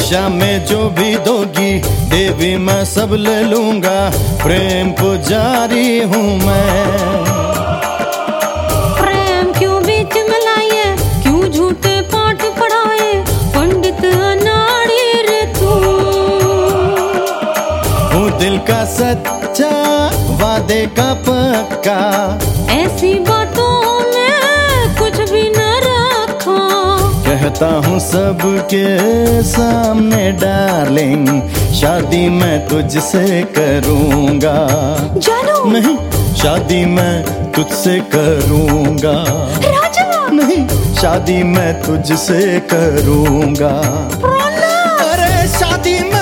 दशा में जो भी दोगी देवी मैं सब ले लूंगा, प्रेम पुजारी हूँ मैं। प्रेम क्यों बीच में लाए, क्यों झूठे पाठ पढ़ाए, पंडित अनाड़ी रे तू। हूँ दिल का सच्चा, वादे का पक्का, ऐसी बातों में कुछ भी न रखा। कहता हूँ सबके सामने डार्लिंग, शादी मैं तुझसे करूँगा। जानू नहीं, शादी मैं तुझसे करूँगा। राजा नहीं, शादी मैं तुझसे करूँगा। प्रणव। अरे शादी